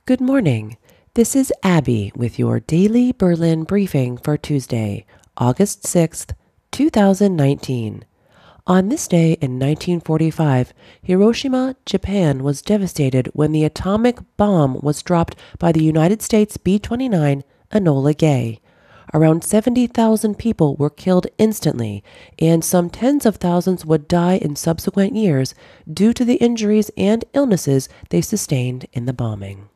Good morning. This is Abby with your daily Berlin briefing for Tuesday, August 6th, 2019. On this day in 1945, Hiroshima, Japan was devastated when the atomic bomb was dropped by the United States B-29 Enola Gay. Around 70,000 people were killed instantly, and some tens of thousands would die in subsequent years due to the injuries and illnesses they sustained in the bombing.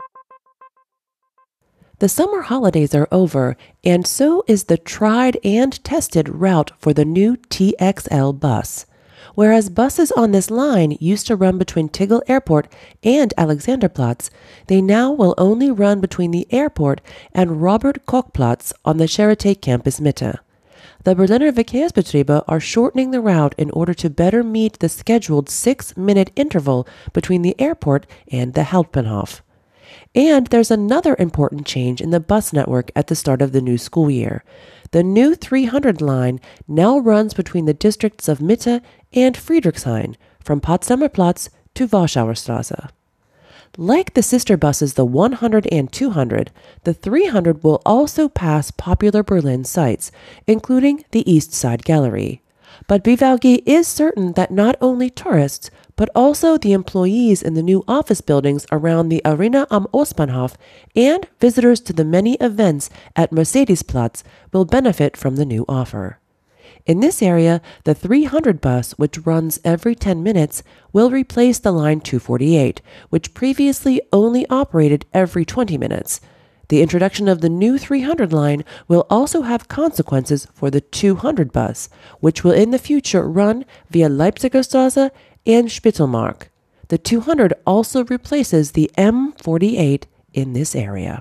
The summer holidays are over, and so is the tried and tested route for the new TXL bus. Whereas buses on this line used to run between Tegel Airport and Alexanderplatz, they now will only run between the airport and Robert-Koch-Platz on the Charité Campus Mitte. The Berliner Verkehrsbetriebe are shortening the route in order to better meet the scheduled 6-minute interval between the airport and the Hauptbahnhof. And there's another important change in the bus network at the start of the new school year. The new 300 line now runs between the districts of Mitte and Friedrichshain, from Potsdamer Platz to Warschauer Straße. Like the sister buses, the 100 and 200, the 300 will also pass popular Berlin sites, including the East Side Gallery. But BVG is certain that not only tourists, but also the employees in the new office buildings around the Arena am Ostbahnhof and visitors to the many events at Mercedesplatz will benefit from the new offer. In this area, the 300 bus, which runs every 10 minutes, will replace the line 248, which previously only operated every 20 minutes. The introduction of the new 300 line will also have consequences for the 200 bus, which will in the future run via Leipziger Straße and Spittelmark. The 200 also replaces the M48 in this area.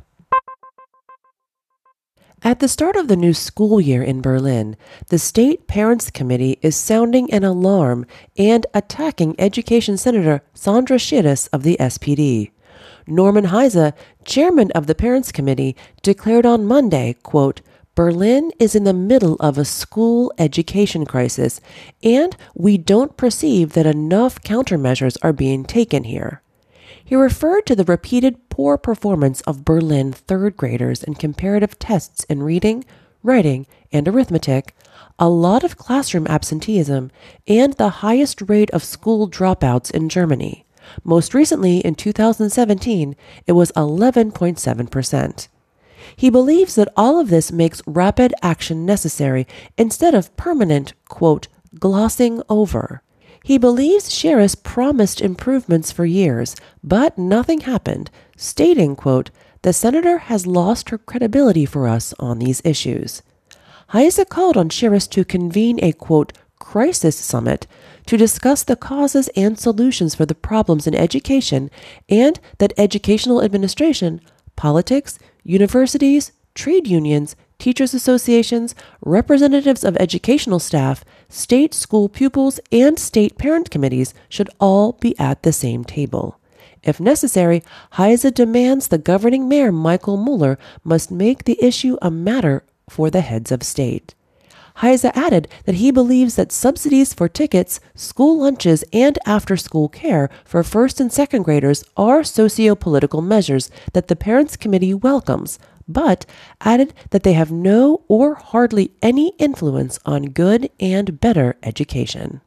At the start of the new school year in Berlin, the State Parents Committee is sounding an alarm and attacking Education Senator Sandra Scheres of the SPD. Norman Heise, chairman of the Parents Committee, declared on Monday, quote, "Berlin is in the middle of a school education crisis, and we don't perceive that enough countermeasures are being taken here." He referred to the repeated poor performance of Berlin third graders in comparative tests in reading, writing, and arithmetic, a lot of classroom absenteeism, and the highest rate of school dropouts in Germany. Most recently, in 2017, it was 11.7%. He believes that all of this makes rapid action necessary instead of permanent, quote, glossing over. He believes Scheres promised improvements for years, but nothing happened, stating, quote, "The senator has lost her credibility for us on these issues." Heise called on Scheres to convene a, quote, crisis summit to discuss the causes and solutions for the problems in education, and that educational administration, politics, universities, trade unions, teachers' associations, representatives of educational staff, state school pupils, and state parent committees should all be at the same table. If necessary, Heise demands the governing mayor Michael Müller must make the issue a matter for the heads of state. Heise added that he believes that subsidies for tickets, school lunches, and after-school care for first and second graders are socio-political measures that the Parents Committee welcomes, but added that they have no or hardly any influence on good and better education.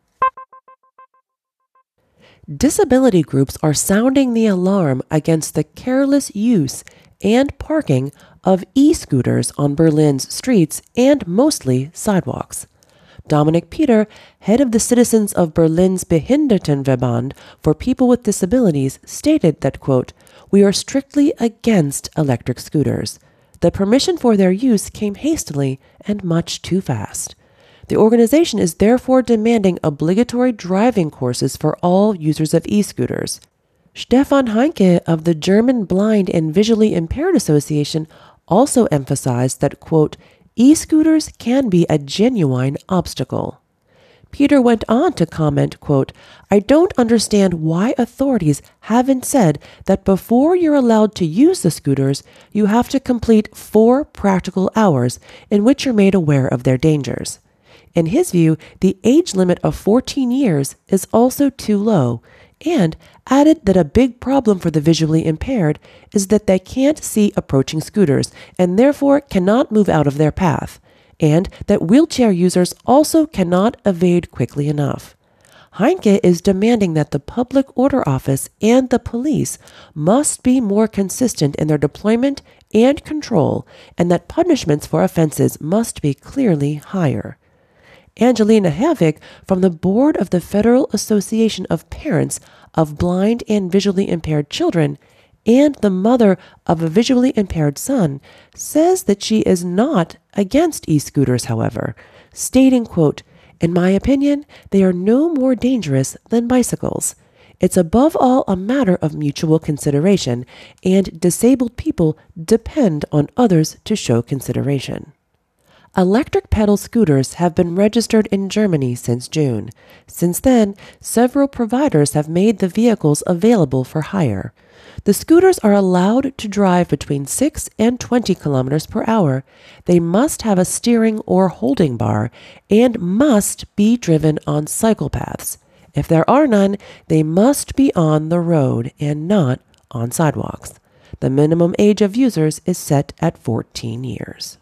Disability groups are sounding the alarm against the careless use and parking of e-scooters on Berlin's streets and mostly sidewalks. Dominic Peter, head of the Citizens of Berlin's Behindertenverband for people with disabilities, stated that, quote, "We are strictly against electric scooters. The permission for their use came hastily and much too fast. The organization is therefore demanding obligatory driving courses for all users of e-scooters." Stefan Heinke of the German Blind and Visually Impaired Association also emphasized that, quote, "E-scooters can be a genuine obstacle." Peter went on to comment, quote, "I don't understand why authorities haven't said that before you're allowed to use the scooters, you have to complete 4 practical hours in which you're made aware of their dangers." In his view, the age limit of 14 years is also too low, and added that a big problem for the visually impaired is that they can't see approaching scooters and therefore cannot move out of their path, and that wheelchair users also cannot evade quickly enough. Heinke is demanding that the Public Order Office and the police must be more consistent in their deployment and control, and that punishments for offenses must be clearly higher. Angelina Havik from the board of the Federal Association of Parents of Blind and Visually Impaired Children and the mother of a visually impaired son says that she is not against e-scooters, however, stating, quote, "In my opinion, they are no more dangerous than bicycles. It's above all a matter of mutual consideration, and disabled people depend on others to show consideration." Electric pedal scooters have been registered in Germany since June. Since then, several providers have made the vehicles available for hire. The scooters are allowed to drive between 6 and 20 kilometers per hour. They must have a steering or holding bar and must be driven on cycle paths. If there are none, they must be on the road and not on sidewalks. The minimum age of users is set at 14 years.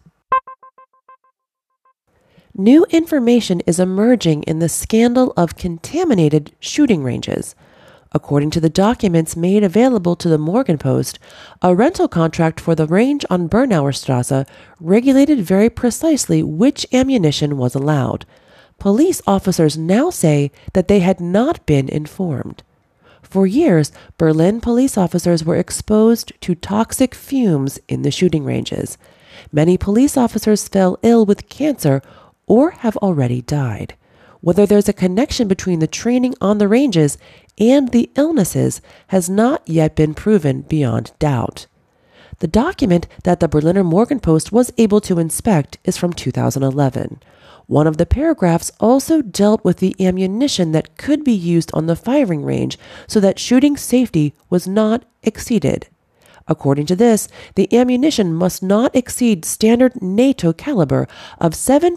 New information is emerging in the scandal of contaminated shooting ranges. According to the documents made available to the Morgenpost, a rental contract for the range on Bernauer Straße regulated very precisely which ammunition was allowed. Police officers now say that they had not been informed. For years, Berlin police officers were exposed to toxic fumes in the shooting ranges. Many police officers fell ill with cancer or have already died. Whether there's a connection between the training on the ranges and the illnesses has not yet been proven beyond doubt. The document that the Berliner Morgenpost was able to inspect is from 2011. One of the paragraphs also dealt with the ammunition that could be used on the firing range so that shooting safety was not exceeded. According to this, the ammunition must not exceed standard NATO caliber of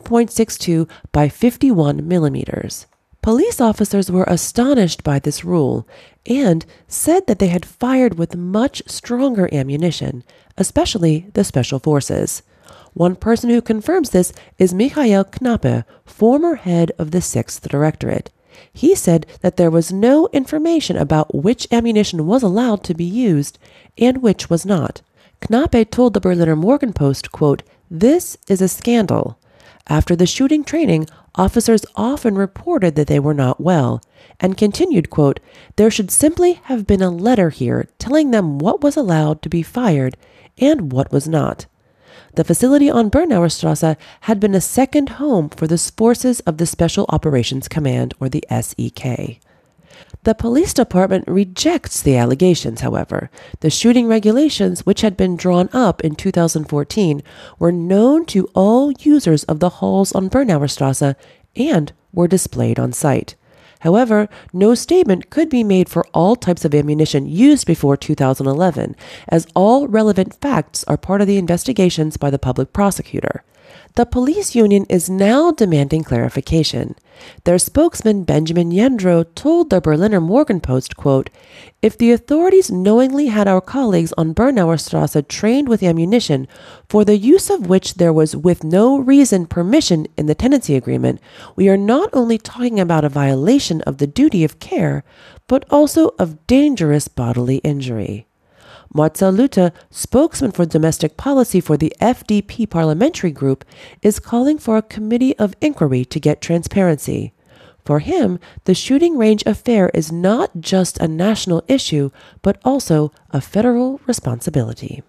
7.62 by 51 millimeters. Police officers were astonished by this rule and said that they had fired with much stronger ammunition, especially the special forces. One person who confirms this is Michael Knappe, former head of the 6th Directorate. He said that there was no information about which ammunition was allowed to be used and which was not. Knappe told the Berliner Morgenpost, quote, "This is a scandal. After the shooting training, officers often reported that they were not well," and continued, quote, "There should simply have been a letter here telling them what was allowed to be fired and what was not." The facility on Bernauer Straße had been a second home for the forces of the Special Operations Command, or the SEK. The police department rejects the allegations, however. The shooting regulations, which had been drawn up in 2014, were known to all users of the halls on Bernauer Straße and were displayed on site. However, no statement could be made for all types of ammunition used before 2011, as all relevant facts are part of the investigations by the public prosecutor. The police union is now demanding clarification. Their spokesman, Benjamin Jendro, told the Berliner Morgenpost, quote, "If the authorities knowingly had our colleagues on Bernauer Straße trained with ammunition, for the use of which there was with no reason permission in the tenancy agreement, we are not only talking about a violation of the duty of care, but also of dangerous bodily injury." Marcel Lütte, spokesman for domestic policy for the FDP parliamentary group, is calling for a committee of inquiry to get transparency. For him, the shooting range affair is not just a national issue, but also a federal responsibility.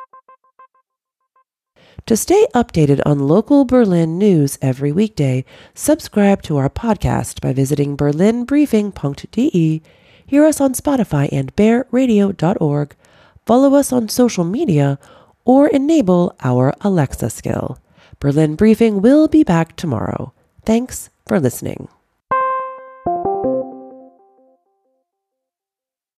To stay updated on local Berlin news every weekday, subscribe to our podcast by visiting berlinbriefing.de, hear us on Spotify and bearradio.org, follow us on social media, or enable our Alexa skill. Berlin Briefing will be back tomorrow. Thanks for listening.